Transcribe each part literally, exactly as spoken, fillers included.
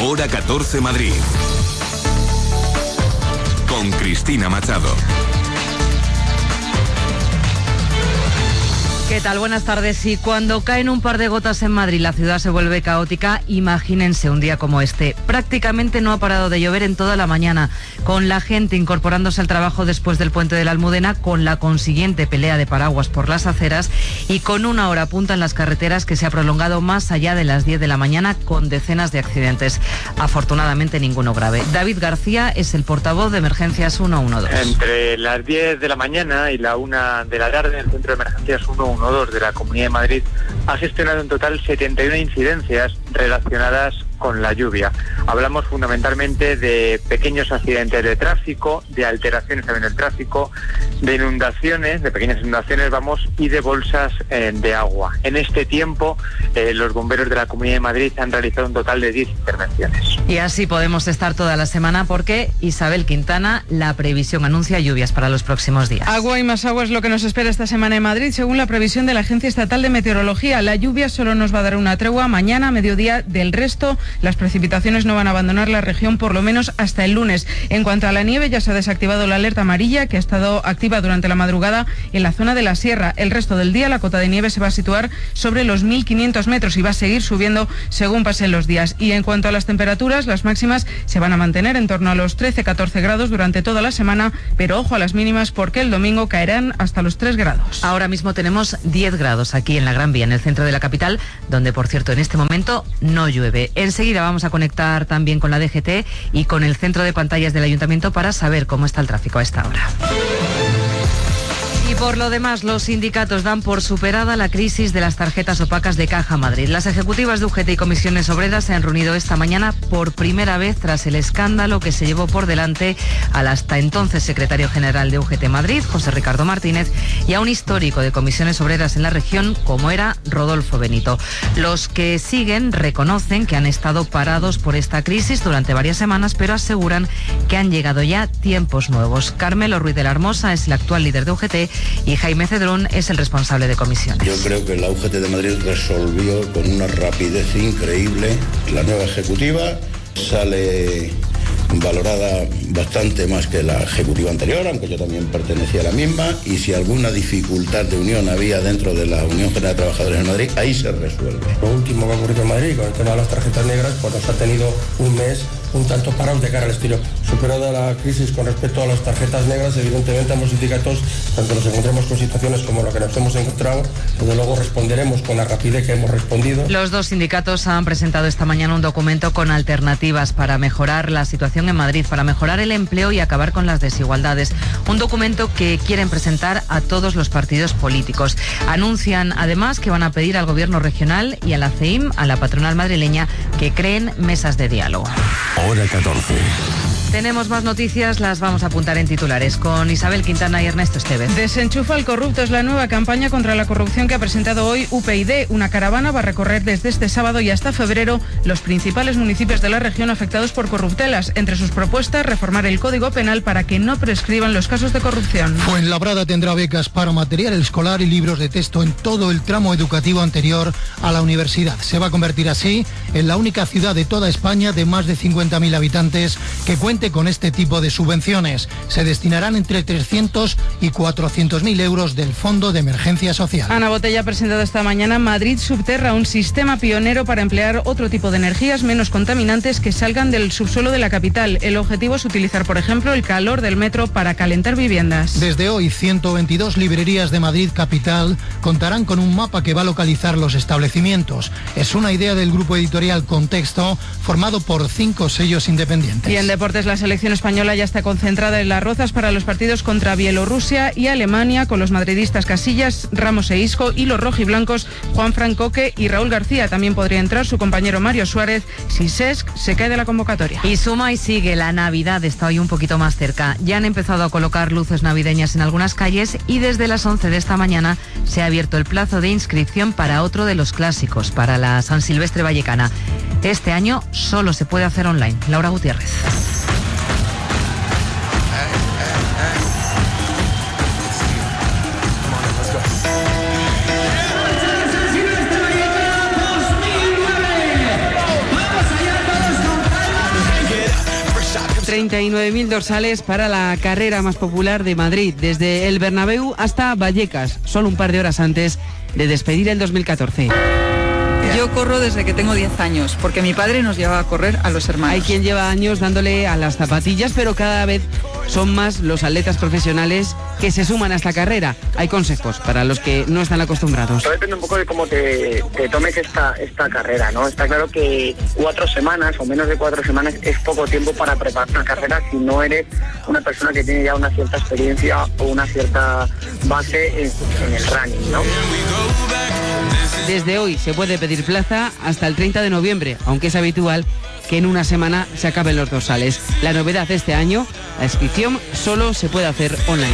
Hora catorce Madrid. Con Cristina Machado. ¿Qué tal? Buenas tardes. Y cuando caen un par de gotas en Madrid, la ciudad se vuelve caótica. Imagínense un día como este. Prácticamente no ha parado de llover en toda la mañana, con la gente incorporándose al trabajo después del puente de la Almudena, con la consiguiente pelea de paraguas por las aceras y con una hora punta en las carreteras que se ha prolongado más allá de las diez de la mañana, con decenas de accidentes. Afortunadamente ninguno grave. David García es el portavoz de Emergencias ciento doce. Entre las diez de la mañana y la una de la tarde, el Centro de Emergencias ciento doce de la Comunidad de Madrid ha gestionado en total setenta y una incidencias relacionadas con la lluvia. Hablamos fundamentalmente de pequeños accidentes de tráfico, de alteraciones también del tráfico, de inundaciones, de pequeñas inundaciones, vamos, y de bolsas eh, de agua. En este tiempo, eh, los bomberos de la Comunidad de Madrid han realizado un total de diez intervenciones. Y así podemos estar toda la semana porque, Isabel Quintana, la previsión anuncia lluvias para los próximos días. Agua y más agua es lo que nos espera esta semana en Madrid, según la previsión de la Agencia Estatal de Meteorología. La lluvia solo nos va a dar una tregua mañana a mediodía. Del resto, las precipitaciones no van a abandonar la región por lo menos hasta el lunes. En cuanto a la nieve, ya se ha desactivado la alerta amarilla, que ha estado activa durante la madrugada en la zona de la sierra. El resto del día la cota de nieve se va a situar sobre los mil quinientos metros y va a seguir subiendo según pasen los días. Y en cuanto a las temperaturas, las máximas se van a mantener en torno a los trece a catorce grados durante toda la semana, pero ojo a las mínimas porque el domingo caerán hasta los tres grados. Ahora mismo tenemos diez grados aquí en la Gran Vía, en el centro de la capital, donde por cierto en este momento no llueve. Enseguida vamos a conectar también con la D G T y con el centro de pantallas del Ayuntamiento para saber cómo está el tráfico a esta hora. Y por lo demás, los sindicatos dan por superada la crisis de las tarjetas opacas de Caja Madrid. Las ejecutivas de U G T y comisiones obreras se han reunido esta mañana por primera vez tras el escándalo que se llevó por delante al hasta entonces secretario general de U G T Madrid, José Ricardo Martínez, y a un histórico de comisiones obreras en la región como era Rodolfo Benito. Los que siguen reconocen que han estado parados por esta crisis durante varias semanas, pero aseguran que han llegado ya tiempos nuevos. Carmelo Ruiz de la Hermosa es el actual líder de U G T y Jaime Cedrún es el responsable de comisiones. Yo creo que la U G T de Madrid resolvió con una rapidez increíble. La nueva ejecutiva sale valorada bastante más que la ejecutiva anterior, aunque yo también pertenecía a la misma, y si alguna dificultad de unión había dentro de la Unión General de Trabajadores en Madrid, ahí se resuelve. Lo último que ha ocurrido en Madrid con el tema de las tarjetas negras, pues nos ha tenido un mes un tanto parado de cara al estilo. Superada la crisis con respecto a las tarjetas negras, evidentemente ambos sindicatos, tanto nos encontremos con situaciones como la que nos hemos encontrado, desde luego responderemos con la rapidez que hemos respondido. Los dos sindicatos han presentado esta mañana un documento con alternativas para mejorar la situación en Madrid, para mejorar el empleo y acabar con las desigualdades. Un documento que quieren presentar a todos los partidos políticos. Anuncian además que van a pedir al gobierno regional y a la C E I M, a la patronal madrileña, que creen mesas de diálogo. Hora catorce. Tenemos más noticias, las vamos a apuntar en titulares con Isabel Quintana y Ernesto Estevez. Desenchufa al corrupto es la nueva campaña contra la corrupción que ha presentado hoy U P YD. Una caravana va a recorrer desde este sábado y hasta febrero los principales municipios de la región afectados por corruptelas. Entre sus propuestas, reformar el Código Penal para que no prescriban los casos de corrupción. Fuenlabrada tendrá becas para material escolar y libros de texto en todo el tramo educativo anterior a la universidad. Se va a convertir así en la única ciudad de toda España de más de cincuenta mil habitantes que cuenta con este tipo de subvenciones. Se destinarán entre trescientos y cuatrocientos mil euros del Fondo de Emergencia Social. Ana Botella ha presentado esta mañana Madrid Subterra, un sistema pionero para emplear otro tipo de energías menos contaminantes que salgan del subsuelo de la capital. El objetivo es utilizar, por ejemplo, el calor del metro para calentar viviendas. Desde hoy, ciento veintidós librerías de Madrid capital contarán con un mapa que va a localizar los establecimientos. Es una idea del grupo editorial Contexto, formado por cinco sellos independientes. Y en deportes, la selección española ya está concentrada en Las Rozas para los partidos contra Bielorrusia y Alemania, con los madridistas Casillas, Ramos e Isco, y los rojiblancos Juanfran Coque y Raúl García. También podría entrar su compañero Mario Suárez si Cesc se cae de la convocatoria. Y suma y sigue, la Navidad está hoy un poquito más cerca. Ya han empezado a colocar luces navideñas en algunas calles y desde las once de esta mañana se ha abierto el plazo de inscripción para otro de los clásicos, para la San Silvestre Vallecana. Este año solo se puede hacer online. Laura Gutiérrez. treinta y nueve mil dorsales para la carrera más popular de Madrid, desde el Bernabéu hasta Vallecas, solo un par de horas antes de despedir el dos mil catorce. Yo corro desde que tengo diez años, porque mi padre nos llevaba a correr a los hermanos. Hay quien lleva años dándole a las zapatillas, pero cada vez son más los atletas profesionales que se suman a esta carrera. Hay consejos para los que no están acostumbrados. Todo depende un poco de cómo te, te tomes esta, esta carrera, ¿no? Está claro que cuatro semanas o menos de cuatro semanas es poco tiempo para preparar una carrera si no eres una persona que tiene ya una cierta experiencia o una cierta base en, en el running, ¿no? Desde hoy se puede pedir plaza hasta el treinta de noviembre, aunque es habitual que en una semana se acaben los dorsales. La novedad de este año, la inscripción solo se puede hacer online.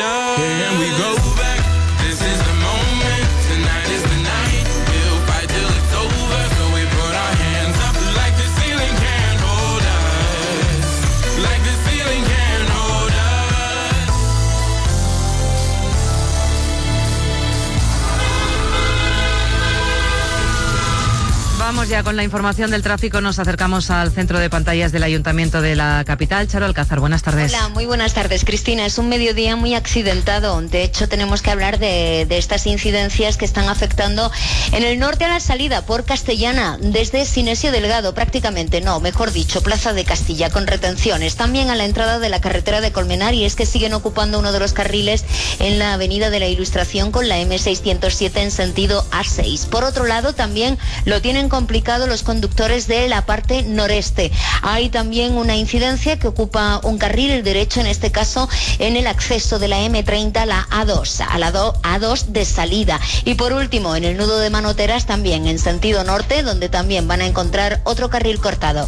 Vamos ya con la información del tráfico. Nos acercamos al centro de pantallas del Ayuntamiento de la capital. Charo Alcázar, buenas tardes. Hola, muy buenas tardes, Cristina. Es un mediodía muy accidentado. De hecho, tenemos que hablar de, de estas incidencias que están afectando en el norte a la salida por Castellana, desde Sinesio Delgado, prácticamente, no, mejor dicho, Plaza de Castilla, con retenciones. También a la entrada de la carretera de Colmenar, y es que siguen ocupando uno de los carriles en la Avenida de la Ilustración con la eme seiscientos siete en sentido A seis. Por otro lado, también lo tienen complicado los conductores de la parte noreste. Hay también una incidencia que ocupa un carril, el derecho en este caso, en el acceso de la eme treinta a la A dos, a la A dos de salida. Y por último, en el nudo de Manoteras también en sentido norte, donde también van a encontrar otro carril cortado.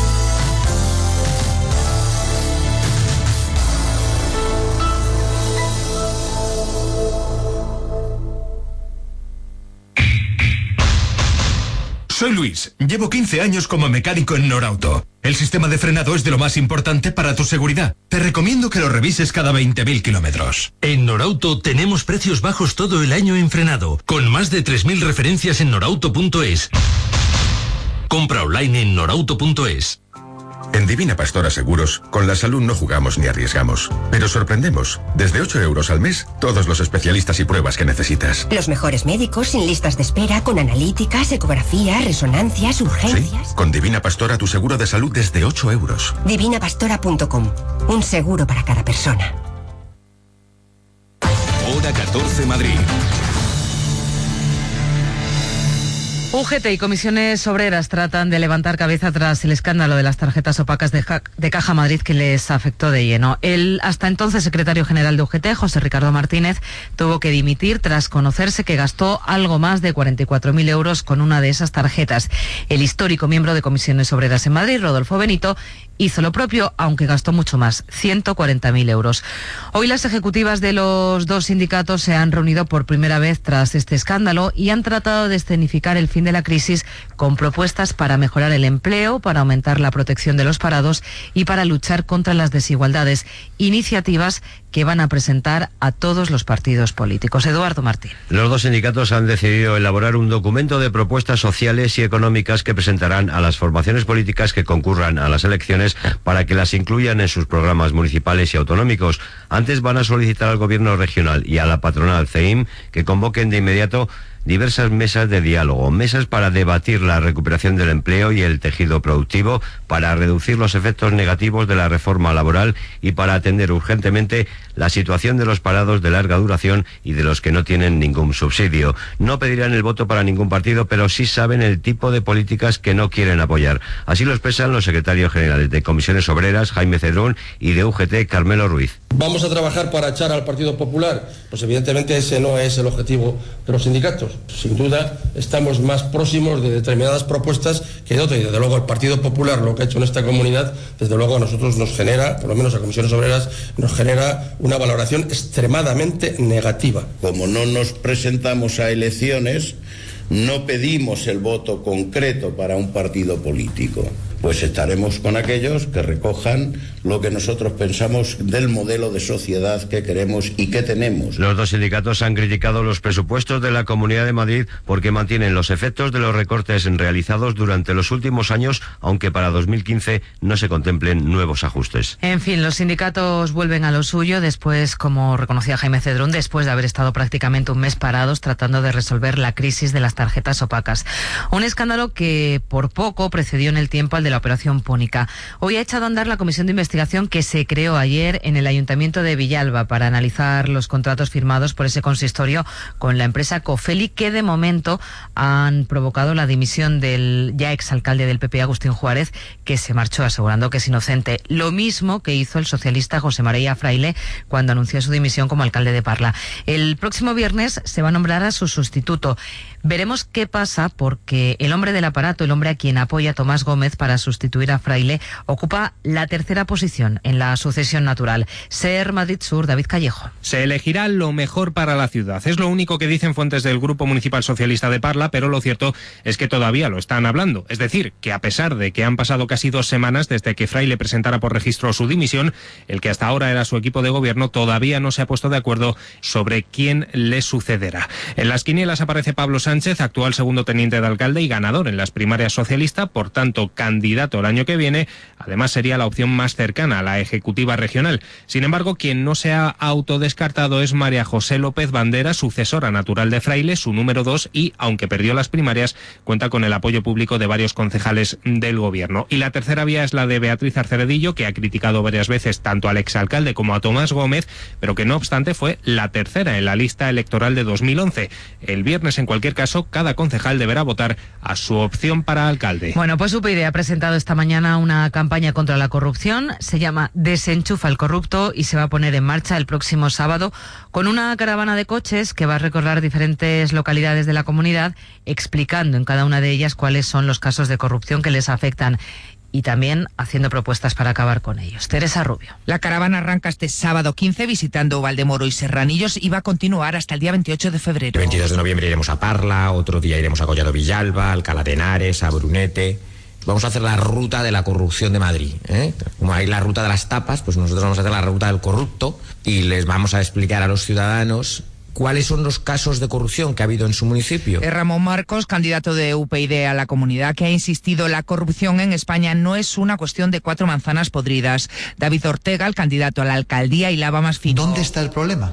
Soy Luis, llevo quince años como mecánico en Norauto. El sistema de frenado es de lo más importante para tu seguridad. Te recomiendo que lo revises cada veinte mil kilómetros. En Norauto tenemos precios bajos todo el año en frenado, con más de tres mil referencias en norauto punto es. Compra online en norauto punto es. En Divina Pastora Seguros, con la salud no jugamos ni arriesgamos, pero sorprendemos. Desde ocho euros al mes, todos los especialistas y pruebas que necesitas. Los mejores médicos, sin listas de espera, con analíticas, ecografías, resonancias, urgencias. Sí, con Divina Pastora tu seguro de salud desde ocho euros. divina pastora punto com. Un seguro para cada persona. Hora catorce Madrid. U G T y comisiones obreras tratan de levantar cabeza tras el escándalo de las tarjetas opacas de, ja- de Caja Madrid que les afectó de lleno. El hasta entonces secretario general de U G T, José Ricardo Martínez, tuvo que dimitir tras conocerse que gastó algo más de cuarenta y cuatro mil euros con una de esas tarjetas. El histórico miembro de comisiones obreras en Madrid, Rodolfo Benito, hizo lo propio, aunque gastó mucho más, ciento cuarenta mil euros. Hoy las ejecutivas de los dos sindicatos se han reunido por primera vez tras este escándalo y han tratado de escenificar el fin de la crisis con propuestas para mejorar el empleo, para aumentar la protección de los parados y para luchar contra las desigualdades. Iniciativas que van a presentar a todos los partidos políticos. Eduardo Martín. Los dos sindicatos han decidido elaborar un documento de propuestas sociales y económicas que presentarán a las formaciones políticas que concurran a las elecciones para que las incluyan en sus programas municipales y autonómicos. Antes van a solicitar al gobierno regional y a la patronal C E I M que convoquen de inmediato diversas mesas de diálogo, mesas para debatir la recuperación del empleo y el tejido productivo, para reducir los efectos negativos de la reforma laboral y para atender urgentemente la situación de los parados de larga duración y de los que no tienen ningún subsidio. No pedirán el voto para ningún partido, pero sí saben el tipo de políticas que no quieren apoyar. Así lo expresan los secretarios generales de Comisiones Obreras, Jaime Cedrún, y de U G T, Carmelo Ruiz. ¿Vamos a trabajar para echar al Partido Popular? Pues evidentemente ese no es el objetivo de los sindicatos. Sin duda estamos más próximos de determinadas propuestas que de otras, y desde luego el Partido Popular lo que ha hecho en esta comunidad, desde luego a nosotros nos genera, por lo menos a Comisiones Obreras, nos genera una valoración extremadamente negativa. Como no nos presentamos a elecciones, no pedimos el voto concreto para un partido político, pues estaremos con aquellos que recojan lo que nosotros pensamos del modelo de sociedad que queremos y que tenemos. Los dos sindicatos han criticado los presupuestos de la Comunidad de Madrid porque mantienen los efectos de los recortes realizados durante los últimos años, aunque para dos mil quince no se contemplen nuevos ajustes. En fin, los sindicatos vuelven a lo suyo después, como reconocía Jaime Cedrún, después de haber estado prácticamente un mes parados tratando de resolver la crisis de las tarjetas opacas. Un escándalo que por poco precedió en el tiempo al de la operación Púnica. Hoy ha echado a andar la comisión de investigación que se creó ayer en el Ayuntamiento de Villalba para analizar los contratos firmados por ese consistorio con la empresa Cofeli, que de momento han provocado la dimisión del ya exalcalde del P P, Agustín Juárez, que se marchó asegurando que es inocente. Lo mismo que hizo el socialista José María Fraile cuando anunció su dimisión como alcalde de Parla. El próximo viernes se va a nombrar a su sustituto. Veremos qué pasa, porque el hombre del aparato, el hombre a quien apoya Tomás Gómez para sustituir a Fraile, ocupa la tercera posición en la sucesión natural. Ser Madrid Sur, David Callejo. Se elegirá lo mejor para la ciudad. Es lo único que dicen fuentes del Grupo Municipal Socialista de Parla, pero lo cierto es que todavía lo están hablando. Es decir, que a pesar de que han pasado casi dos semanas desde que Fraile presentara por registro su dimisión, el que hasta ahora era su equipo de gobierno todavía no se ha puesto de acuerdo sobre quién le sucederá. En las quinielas aparece Pablo Sánchez, actual segundo teniente de alcalde y ganador en las primarias socialista, por tanto candidato el año que viene. Además sería la opción más cercana a la ejecutiva regional. Sin embargo, quien no se ha autodescartado es María José López Bandera, sucesora natural de Fraile, su número dos, y aunque perdió las primarias, cuenta con el apoyo público de varios concejales del gobierno. Y la tercera vía es la de Beatriz Arceredillo, que ha criticado varias veces tanto al exalcalde como a Tomás Gómez, pero que no obstante fue la tercera en la lista electoral de dos mil once. El viernes, en cualquier caso, cada concejal deberá votar a su opción para alcalde. Bueno, pues U P yD ha presentado esta mañana una campaña contra la corrupción. Se llama Desenchufa al corrupto y se va a poner en marcha el próximo sábado con una caravana de coches que va a recorrer diferentes localidades de la comunidad, explicando en cada una de ellas cuáles son los casos de corrupción que les afectan y también haciendo propuestas para acabar con ellos. Teresa Rubio. La caravana arranca este sábado quince visitando Valdemoro y Serranillos y va a continuar hasta el día veintiocho de febrero. El veintidós de noviembre iremos a Parla, otro día iremos a Collado Villalba, Alcalá de Henares, a Brunete. Vamos a hacer la ruta de la corrupción de Madrid, ¿eh? Como hay la ruta de las tapas, pues nosotros vamos a hacer la ruta del corrupto y les vamos a explicar a los ciudadanos ¿cuáles son los casos de corrupción que ha habido en su municipio? Es Ramón Marcos, candidato de U P yD a la comunidad, que ha insistido la corrupción en España no es una cuestión de cuatro manzanas podridas. David Ortega, el candidato a la alcaldía, hilaba más fino. ¿Dónde está el problema?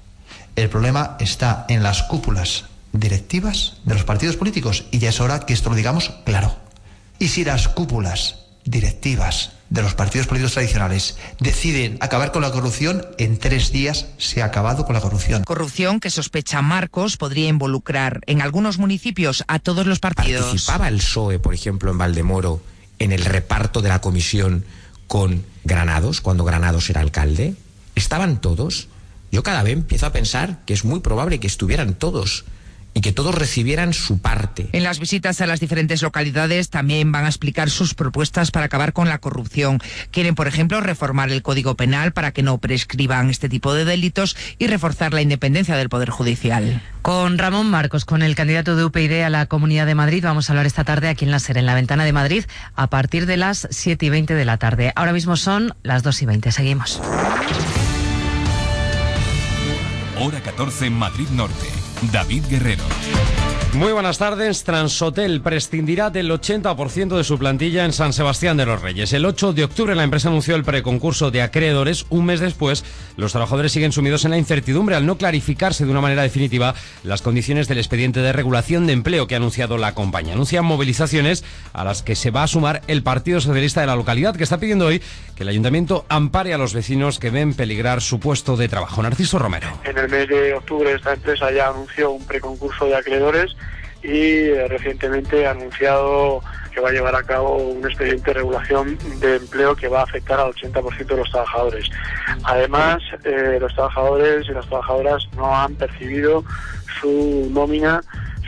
El problema está en las cúpulas directivas de los partidos políticos y ya es hora que esto lo digamos claro. Y si las cúpulas directivas de los partidos políticos tradicionales deciden acabar con la corrupción, en tres días se ha acabado con la corrupción. Corrupción que sospecha Marcos podría involucrar en algunos municipios a todos los partidos. ¿Participaba el P S O E, por ejemplo, en Valdemoro, en el reparto de la comisión con Granados, cuando Granados era alcalde? ¿Estaban todos? Yo cada vez empiezo a pensar que es muy probable que estuvieran todos y que todos recibieran su parte. En las visitas a las diferentes localidades también van a explicar sus propuestas para acabar con la corrupción. Quieren, por ejemplo, reformar el Código Penal para que no prescriban este tipo de delitos y reforzar la independencia del Poder Judicial. Con Ramón Marcos, con el candidato de U P yD a la Comunidad de Madrid, vamos a hablar esta tarde aquí en la SER, en la Ventana de Madrid, a partir de las siete y veinte de la tarde. Ahora mismo son las dos y veinte. Seguimos. Hora catorce en Madrid Norte. David Guerrero. Muy buenas tardes. Transhotel prescindirá del ochenta por ciento de su plantilla en San Sebastián de los Reyes. El ocho de octubre la empresa anunció el preconcurso de acreedores. Un mes después, los trabajadores siguen sumidos en la incertidumbre al no clarificarse de una manera definitiva las condiciones del expediente de regulación de empleo que ha anunciado la compañía. Anuncian movilizaciones a las que se va a sumar el Partido Socialista de la localidad, que está pidiendo hoy que el ayuntamiento ampare a los vecinos que ven peligrar su puesto de trabajo. Narciso Romero. En el mes de octubre esta empresa ya anunció un preconcurso de acreedores y eh, recientemente ha anunciado que va a llevar a cabo un expediente de regulación de empleo que va a afectar al ochenta por ciento de los trabajadores. Además, eh, los trabajadores y las trabajadoras no han percibido su nómina,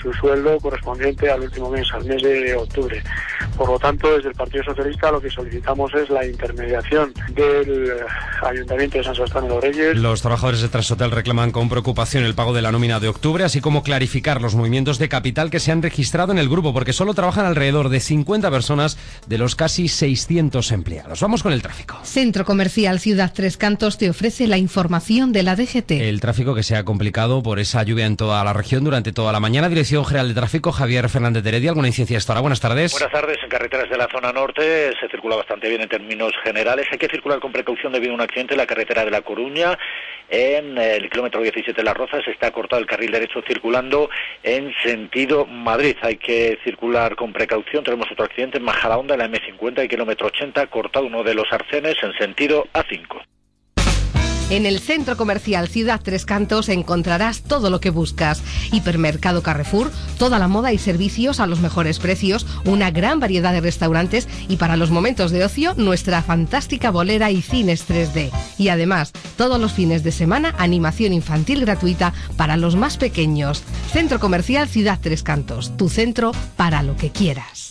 su sueldo correspondiente al último mes, al mes de octubre. Por lo tanto, desde el Partido Socialista lo que solicitamos es la intermediación del Ayuntamiento de San Sebastián de los Reyes. Los trabajadores de Transhotel reclaman con preocupación el pago de la nómina de octubre, así como clarificar los movimientos de capital que se han registrado en el grupo, porque solo trabajan alrededor de cincuenta personas de los casi seiscientos empleados. Vamos con el tráfico. Centro Comercial Ciudad Tres Cantos te ofrece la información de la D G T. El tráfico que se ha complicado por esa lluvia en toda la región durante toda la mañana. Dirección General de Tráfico, Javier Fernández de Heredia. ¿Alguna incidencia hasta ahora? Buenas tardes. Buenas tardes. En carreteras de la zona norte se circula bastante bien en términos generales. Hay que circular con precaución debido a un accidente en la carretera de La Coruña. En el kilómetro diecisiete de Las Rozas está cortado el carril derecho circulando en sentido Madrid. Hay que circular con precaución. Tenemos otro accidente en Majadahonda, en la eme cincuenta y kilómetro ochenta, cortado uno de los arcenes en sentido A cinco. En el Centro Comercial Ciudad Tres Cantos encontrarás todo lo que buscas. Hipermercado Carrefour, toda la moda y servicios a los mejores precios, una gran variedad de restaurantes y para los momentos de ocio, nuestra fantástica bolera y cines tres D. Y además, todos los fines de semana, animación infantil gratuita para los más pequeños. Centro Comercial Ciudad Tres Cantos, tu centro para lo que quieras.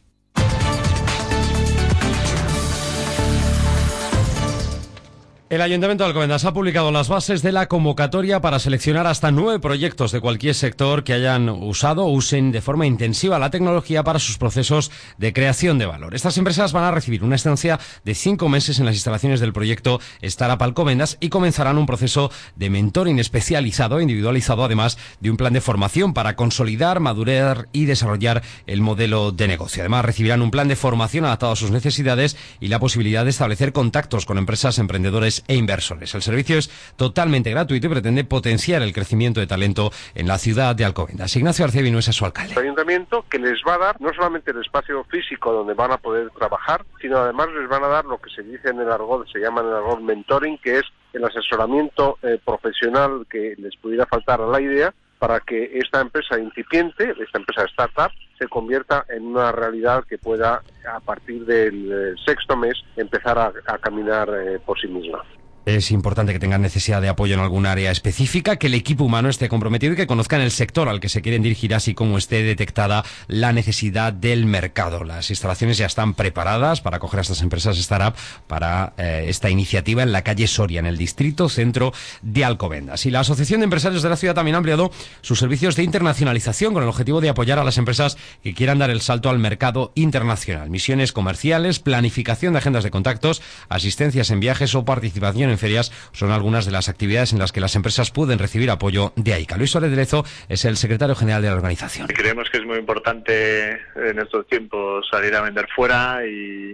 El Ayuntamiento de Alcobendas ha publicado las bases de la convocatoria para seleccionar hasta nueve proyectos de cualquier sector que hayan usado o usen de forma intensiva la tecnología para sus procesos de creación de valor. Estas empresas van a recibir una estancia de cinco meses en las instalaciones del proyecto Startup Alcobendas y comenzarán un proceso de mentoring especializado e individualizado, además de un plan de formación para consolidar, madurar y desarrollar el modelo de negocio. Además, recibirán un plan de formación adaptado a sus necesidades y la posibilidad de establecer contactos con empresas, emprendedores e inversores. El servicio es totalmente gratuito y pretende potenciar el crecimiento de talento en la ciudad de Alcobendas. Ignacio Arcea Vinuesa es su alcalde. El ayuntamiento que les va a dar no solamente el espacio físico donde van a poder trabajar, sino además les van a dar lo que se dice en el argot, se llama en el argot mentoring, que es el asesoramiento eh, profesional que les pudiera faltar a la idea para que esta empresa incipiente, esta empresa startup, se convierta en una realidad que pueda, a partir del eh, sexto mes, empezar a, a caminar eh, por sí misma. Es importante que tengan necesidad de apoyo en algún área específica, que el equipo humano esté comprometido y que conozcan el sector al que se quieren dirigir, así como esté detectada la necesidad del mercado. Las instalaciones ya están preparadas para acoger a estas empresas startup para eh, esta iniciativa en la calle Soria, en el distrito centro de Alcobendas. Y la Asociación de Empresarios de la Ciudad también ha ampliado sus servicios de internacionalización con el objetivo de apoyar a las empresas que quieran dar el salto al mercado internacional. Misiones comerciales, planificación de agendas de contactos, asistencias en viajes o participación en ferias son algunas de las actividades en las que las empresas pueden recibir apoyo de AICA. Luis Suárez de Lezo es el secretario general de la organización. Creemos que es muy importante en estos tiempos salir a vender fuera y,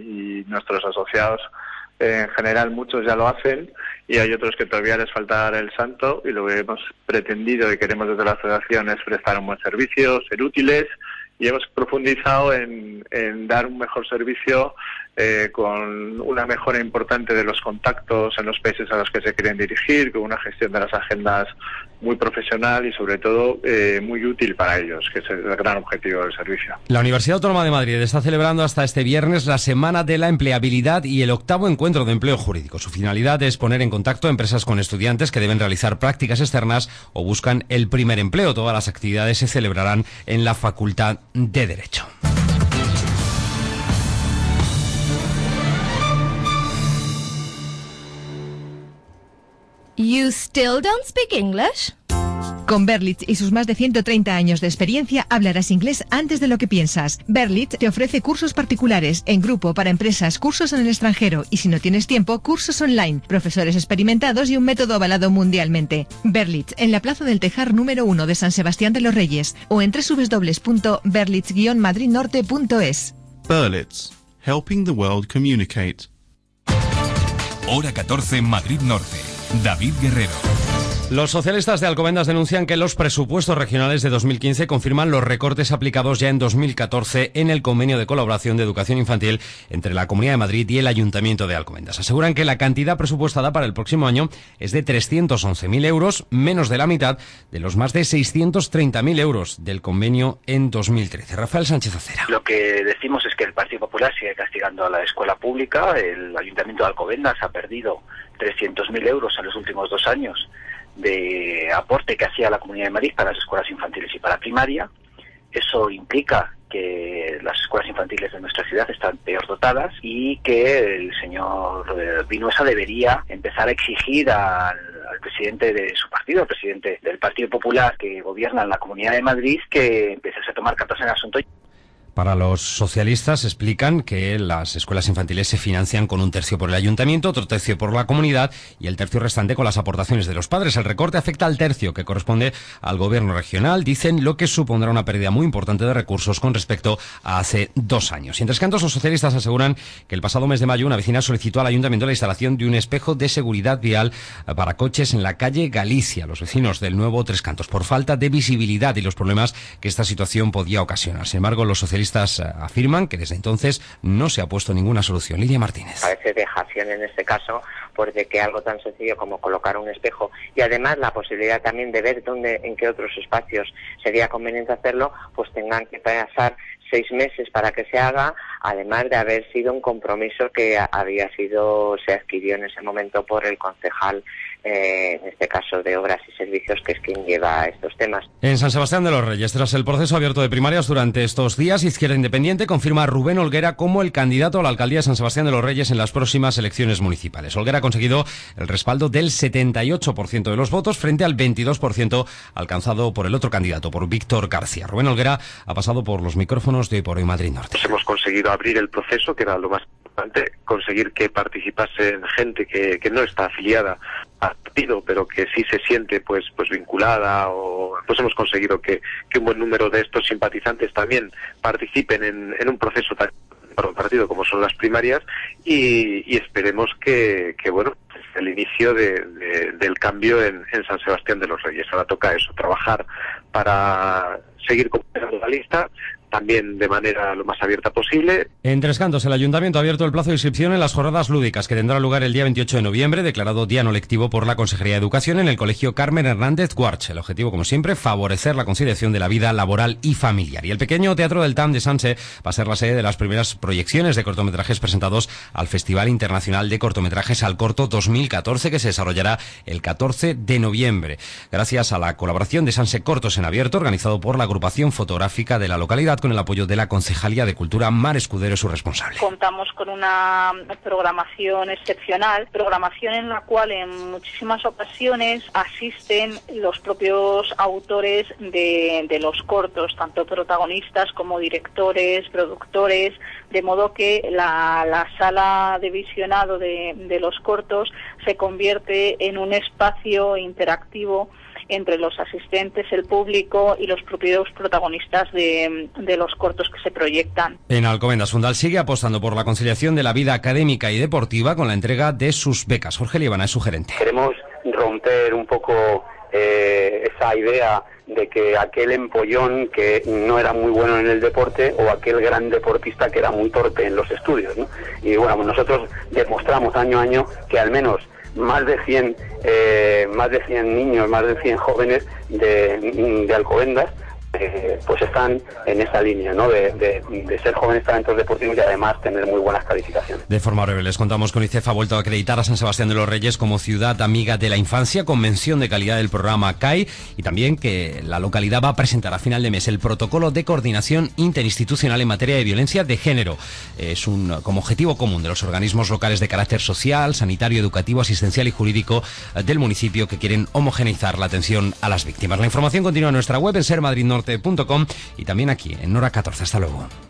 y nuestros asociados en general muchos ya lo hacen y hay otros que todavía les falta dar el salto, y lo que hemos pretendido y queremos desde la asociación es prestar un buen servicio, ser útiles, y hemos profundizado en, en dar un mejor servicio eh, con una mejora importante de los contactos en los países a los que se quieren dirigir, con una gestión de las agendas muy profesional y sobre todo eh, muy útil para ellos, que es el gran objetivo del servicio. La Universidad Autónoma de Madrid está celebrando hasta este viernes la Semana de la Empleabilidad y el octavo encuentro de empleo jurídico. Su finalidad es poner en contacto a empresas con estudiantes que deben realizar prácticas externas o buscan el primer empleo. Todas las actividades se celebrarán en la Facultad de Derecho. You still don't speak English? Con Berlitz y sus más de ciento treinta años de experiencia, hablarás inglés antes de lo que piensas. Berlitz te ofrece cursos particulares, en grupo, para empresas, cursos en el extranjero y, si no tienes tiempo, cursos online, profesores experimentados y un método avalado mundialmente. Berlitz, en la Plaza del Tejar número uno de San Sebastián de los Reyes, o en doble u doble u doble u punto berlitz guion madrid norte punto es. Berlitz, helping the world communicate. Hora catorce en Madrid Norte. David Guerrero. Los socialistas de Alcobendas denuncian que los presupuestos regionales de dos mil quince confirman los recortes aplicados ya en dos mil catorce en el convenio de colaboración de educación infantil entre la Comunidad de Madrid y el Ayuntamiento de Alcobendas. Aseguran que la cantidad presupuestada para el próximo año es de trescientos once mil euros, menos de la mitad de los más de seiscientos treinta mil euros del convenio en dos mil trece. Rafael Sánchez Acera. Lo que decimos es que el Partido Popular sigue castigando a la escuela pública. El Ayuntamiento de Alcobendas ha perdido trescientos mil euros en los últimos dos años de aporte que hacía la Comunidad de Madrid para las escuelas infantiles y para primaria, Eso implica que las escuelas infantiles de nuestra ciudad están peor dotadas y que el señor Vinuesa debería empezar a exigir al, al presidente de su partido, al presidente del Partido Popular que gobierna en la Comunidad de Madrid, que empiece a tomar cartas en el asunto. Para los socialistas explican que las escuelas infantiles se financian con un tercio por el ayuntamiento, otro tercio por la comunidad y el tercio restante con las aportaciones de los padres. El recorte afecta al tercio que corresponde al gobierno regional, dicen, lo que supondrá una pérdida muy importante de recursos con respecto a hace dos años. Y en Tres Cantos los socialistas aseguran que el pasado mes de mayo una vecina solicitó al ayuntamiento la instalación de un espejo de seguridad vial para coches en la calle Galicia. Los vecinos del nuevo Tres Cantos, por falta de visibilidad y los problemas que esta situación podía ocasionar. Sin embargo, los socialistas afirman que desde entonces no se ha puesto ninguna solución. Lidia Martínez. Parece dejación en este caso, porque que algo tan sencillo como colocar un espejo y además la posibilidad también de ver dónde, en qué otros espacios sería conveniente hacerlo, pues tengan que pasar seis meses para que se haga, además de haber sido un compromiso que había sido, se adquirió en ese momento por el concejal, eh, en este caso de Obras y Servicios, que es quien lleva estos temas. En San Sebastián de los Reyes, tras el proceso abierto de primarias durante estos días, Izquierda Independiente confirma a Rubén Olguera como el candidato a la alcaldía de San Sebastián de los Reyes en las próximas elecciones municipales. Olguera ha conseguido el respaldo del setenta y ocho por ciento de los votos frente al veintidós por ciento alcanzado por el otro candidato, por Víctor García. Rubén Olguera ha pasado por los micrófonos de Hoy por Hoy Madrid Norte. Hemos conseguido abrir el proceso, que era lo más importante, conseguir que participasen gente que, que no está afiliada al partido, pero que sí se siente pues pues vinculada, o pues hemos conseguido que, que un buen número de estos simpatizantes también participen en, en un proceso tan para un partido como son las primarias, y, y esperemos que, que bueno, el inicio de, de, del cambio en, en San Sebastián de los Reyes. Ahora toca eso, trabajar para seguir completando la lista, también de manera lo más abierta posible. En Tres Cantos, el Ayuntamiento ha abierto el plazo de inscripción en las jornadas lúdicas que tendrá lugar el día veintiocho de noviembre, declarado día no lectivo por la Consejería de Educación, en el Colegio Carmen Hernández Guarch. El objetivo, como siempre, favorecer la conciliación de la vida laboral y familiar. Y el pequeño Teatro del Tam de Sanse va a ser la sede de las primeras proyecciones de cortometrajes presentados al Festival Internacional de Cortometrajes Al Corto dos mil catorce, que se desarrollará el catorce de noviembre. Gracias a la colaboración de Sanse Cortos en Abierto, organizado por la agrupación fotográfica de la localidad, con el apoyo de la Concejalía de Cultura. Mar Escudero es su responsable. Contamos con una programación excepcional, programación en la cual en muchísimas ocasiones asisten los propios autores de, de los cortos, tanto protagonistas como directores, productores, de modo que la, la sala de visionado de, de los cortos se convierte en un espacio interactivo entre los asistentes, el público y los propios protagonistas de, de los cortos que se proyectan. En Alcobendas, Fundal sigue apostando por la conciliación de la vida académica y deportiva con la entrega de sus becas. Jorge Líbana es su gerente. Queremos romper un poco eh, esa idea de que aquel empollón que no era muy bueno en el deporte o aquel gran deportista que era muy torpe en los estudios, ¿no? Y bueno, nosotros demostramos año a año que al menos más de cien eh, más de cien niños, más de cien jóvenes de, de Alcobendas eh, pues están en esa línea, ¿no? De, de, de ser jóvenes talentos deportivos y además tener muy buenas calificaciones. De forma breve les contamos que UNICEF ha vuelto a acreditar a San Sebastián de los Reyes como ciudad amiga de la infancia, con mención de calidad del programa C A I, y también que la localidad va a presentar a final de mes el protocolo de coordinación interinstitucional en materia de violencia de género. Es un como objetivo común de los organismos locales de carácter social, sanitario, educativo, asistencial y jurídico del municipio, que quieren homogeneizar la atención a las víctimas. La información continúa en nuestra web en ser madrid norte punto com y también aquí en Hora catorce. Hasta luego.